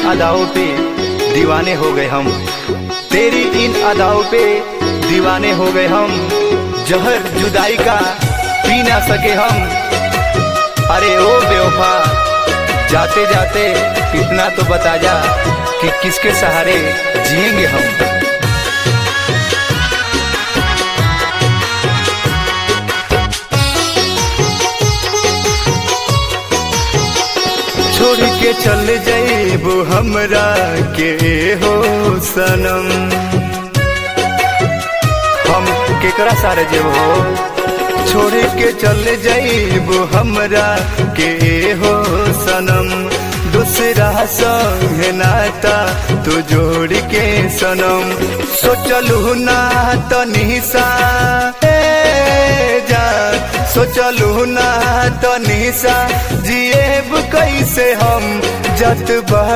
अदाओं पे दीवाने हो गए हम, तेरी इन अदाओं पे दीवाने हो गए हम। जहर जुदाई का पी ना सके हम। अरे ओ बेवफा, जाते जाते इतना तो बता जा कि किसके सहारे जिएंगे हम। छोड़ के चल जाइबो हमरा के हो सनम, हम केकरा सारे जेब हो। छोड़ के चल जाइबो हमरा के हो सनम, दूसरा संग नाता तू जोड़ के सनम। सोचलू ना तनी सा सोचलू ना तनी सा जिएब कैसे हम। जत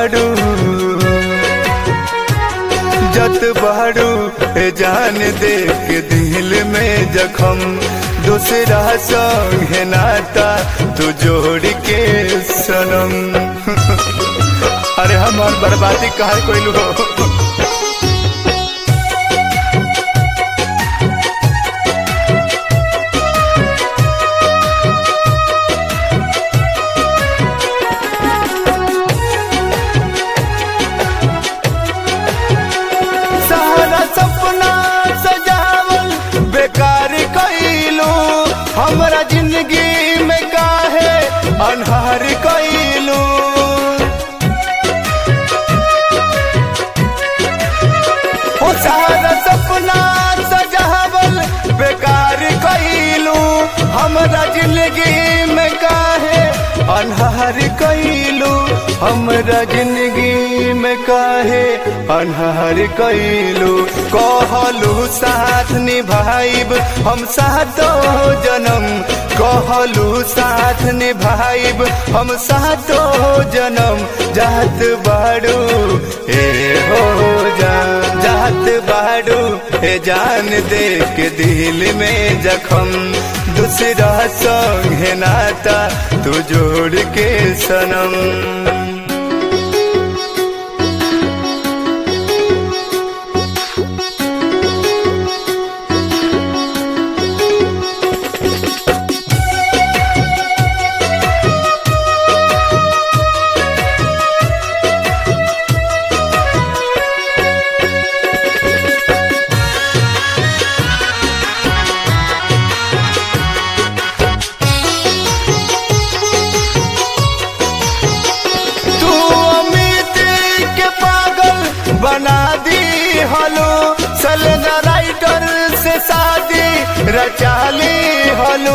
बड़ू जान दे के दिल में जखम, दूसरा संग नाता तू जोड़ के सनम। अरे हमार बर्बादी कहाँ कोई हो। हमरा जिंदगी में काहे अनहार कइलू, ओ सारा सपना सजावल बेकार कइलू। हमरा जिंदगी में काहे अनहार कइलू, हमरा जिंदगी में काहे अनहार कइलू। कहलू साथ निभाइब हम सातों जन्म, कहलू साथ निभाइब हम सातों जन्म। जात बाड़ू ए हो जात बाड़ू ए जान दे के दिल में जखम, दूसरा संग नाता तू जोड़ के सनम। बना दी हलो सलना राइटर से शादी रचा ली हलो।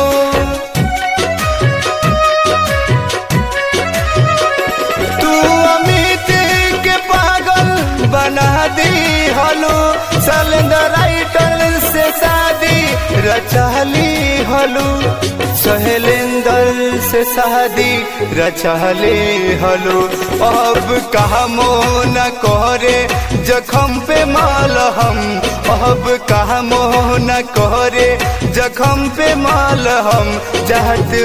तू अमित के पागल बना दी हलो सलना राइटर से शादी रचा ली हलो। शैलेंद्र से शादी रचा ले हलो। अब कहा मोह न करे जखम पे मालहम, अब कहा मोह न करे जखम पे मालहम। जात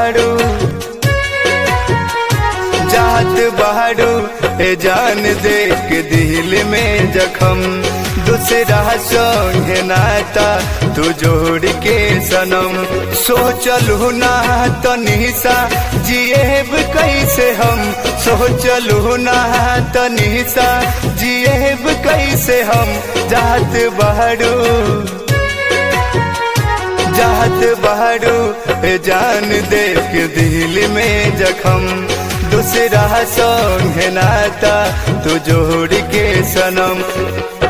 बहाड़ू ए जान दे के दिल में जखम, दूसरा संग नाता तू जोड़ के सनम। सोचलू ना तनी सा जिएब कैसे हम, सोचलू ना तनी सा जिएब कैसे हम। जात बहाड़ू ए जान दे के दिल में जखम, दूसरा संग नाता तू जोड़ के सनम।